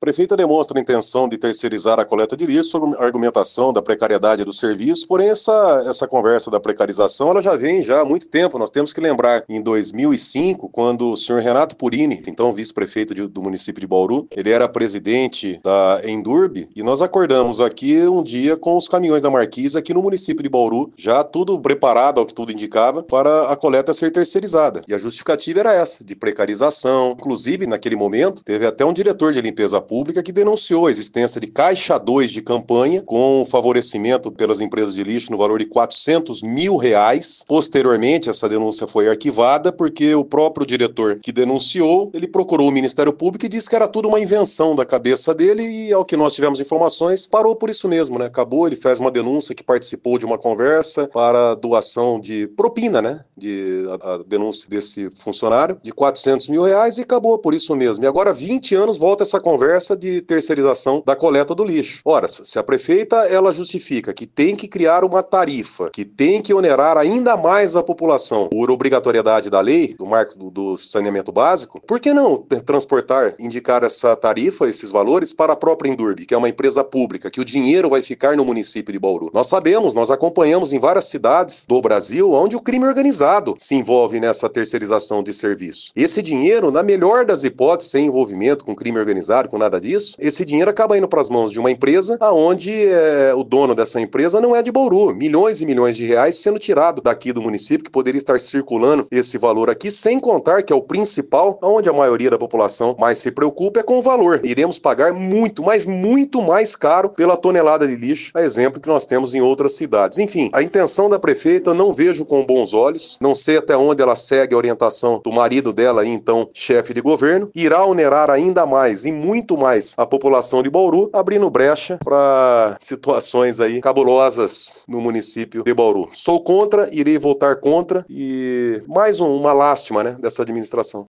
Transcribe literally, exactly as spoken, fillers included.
prefeita demonstra a intenção de terceirizar a coleta de lixo sob a argumentação da precariedade do serviço, porém essa, essa conversa da precarização ela já vem já há muito tempo. Nós temos que lembrar, em dois mil e cinco, quando o senhor Renato Purini, então vice-prefeito de, do município de Bauru, ele era presidente da Endurb, e nós acordamos aqui um dia com os caminhões da Marquise aqui no município de Bauru, já tudo preparado, ao que tudo indicava, para a coleta ser terceirizada. E a justificativa era essa, de precarização. Inclusive, naquele momento, teve até um diretor de limpeza pública que denunciou a existência de caixa dois de campanha com favorecimento pelas empresas de lixo no valor de quatrocentos mil reais. Posteriormente, essa denúncia foi arquivada porque o próprio diretor que denunciou, ele procurou o Ministério Público e disse que era tudo uma invenção da cabeça dele e, ao que nós tivemos informações, parou por isso mesmo, né? Acabou, ele fez uma denúncia que participou de uma conversa para doação de propina, né? De, a, a denúncia desse funcionário, de quatrocentos mil reais e acabou por isso mesmo. E agora, há vinte anos, volta essa conversa de terceirização da coleta do lixo. Ora, se a prefeita, ela justifica que tem que criar uma tarifa, que tem que onerar ainda mais a população por obrigatoriedade da lei, do marco do, do saneamento básico, por que não transportar, indicar essa tarifa, esses valores, para a própria Endurb, que é uma empresa pública, que o dinheiro vai ficar no município de Bauru? Nós sabemos, nós acompanhamos em várias cidades do Brasil onde o crime organizado se envolve nessa terceirização de serviço. Esse dinheiro, na melhor das hipóteses, sem envolvimento com crime organizado, com nada disso, esse dinheiro acaba indo para as mãos de uma empresa aonde é, o dono dessa empresa não é de Bauru. Milhões e milhões de reais sendo tirado daqui do município, que poderia estar circulando esse valor aqui, sem contar que é o principal, onde a maioria da população mais se preocupa, é com o valor. Iremos pagar muito, mas muito mais caro pela tonelada de lixo, a exemplo que nós temos em outras cidades. Enfim, a intenção da prefeita eu não vejo com bons olhos, não sei até onde ela segue a orientação do marido dela, aí, então chefe de governo, irá onerar ainda mais e muito mais a população de Bauru, abrindo brecha para situações aí cabulosas no município de Bauru. Sou contra, irei votar contra e mais um, uma lástima, né, dessa administração.